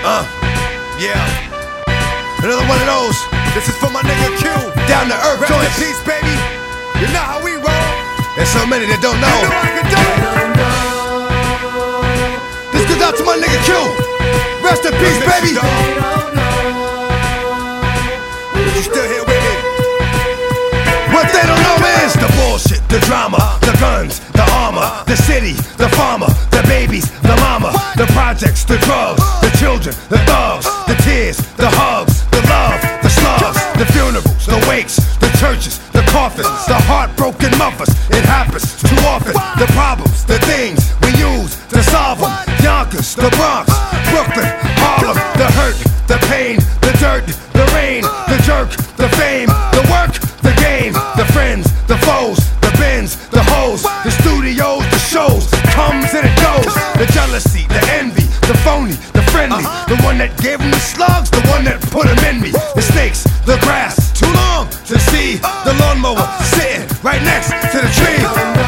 Yeah. Another one of those. This is for my nigga Q. Down to earth joints. Rest in peace, baby. You know how we roll. There's so many that don't know. You know I can do it. This goes out to my nigga Q. Rest in peace, baby. You still here with me? What they don't know is the bullshit, the drama, the guns, the armor, the city, the farmer, the babies, the mama, the projects, the drugs, the children, the thugs, the tears, the hugs, the love, the slugs, the funerals, the wakes, the churches, the coffins, the heartbroken mothers. It happens too often. The problems, the things we use to solve them. Yonkers, the Bronx, Brooklyn, Harlem, the hurt, the pain, the dirt, the rain, the jerk, the fame, the work, the game, the friends, the foes, the bins, the hoes, the studios, the shows, comes and it goes. The jealousy, the envy, the phony, the friendly, the one that gave them the slugs, the one that put them in me. The snakes, the grass, too long to see. The lawnmower sitting right next to the tree.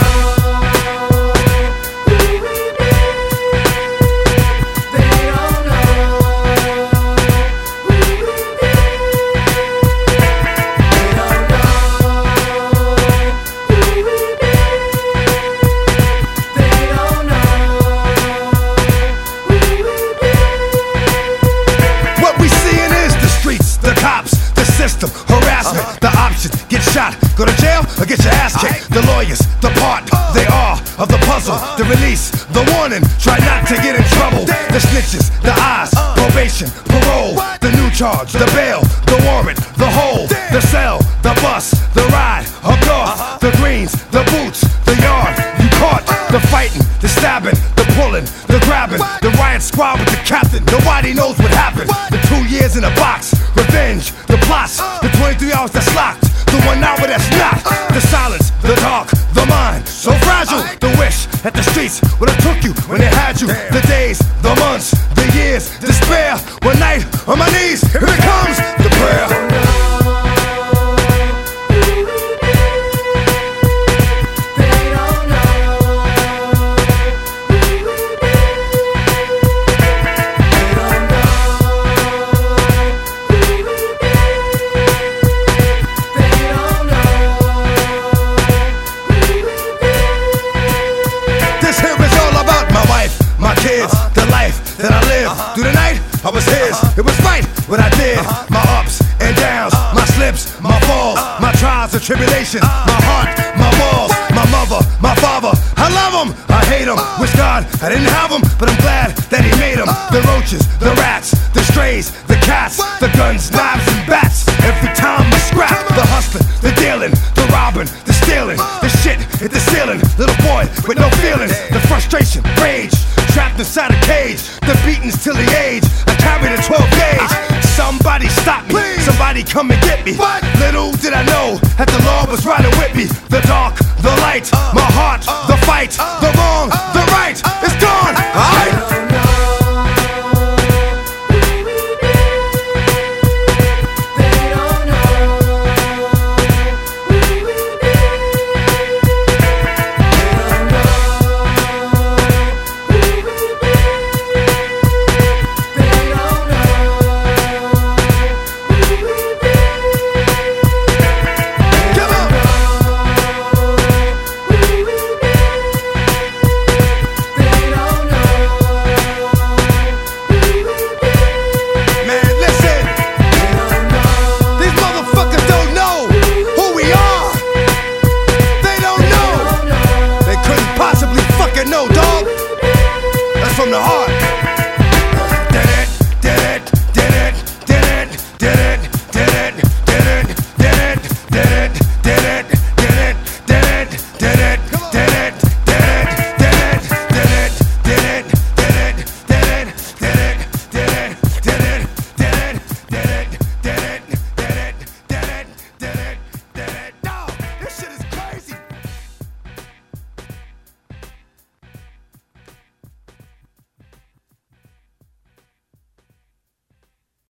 Harassment, the options, get shot, go to jail, or get your ass kicked. The lawyers, the part, they are of the puzzle. The release, the warning, try not to get in trouble. The snitches, the eyes, probation, parole. The new charge, the bail, the warrant, the hole. The cell, the bus, the ride, up north. The greens, the boots, the yard, you caught. The fighting, the stabbing, the pulling, the grabbing. The riot squad with the captain, nobody knows what happened. The 2 years in a box, revenge, the plots, the 23 hours that's locked, the 1 hour that's not. The silence, the dark, the mind, so fragile. The wish that the streets would have took you when they had you. The days, the months, the years, despair. One night on my knees, here it comes, the prayer. The life that I lived through the night, I was his. It was right what I did. My ups and downs, my slips, my falls, my trials and tribulations, my heart, my walls, my mother, my father. I love him, I hate him. Wish God I didn't have him, but I'm glad that he made him. The roaches, the rats, the strays, the cats, the guns, knives and bats. Every time we scrap, the hustling, the dealing, the robbing, the stealing, the shit hit the ceiling. Little boy with no feelings, the frustration, rage, trapped inside a cage. The beatings till the age I carried a 12 gauge. Somebody stop me, somebody come and get me. Little did I know that the law was riding with me. The dark, the light, my heart, the fight, the wrong, the right, it's gone. From the heart.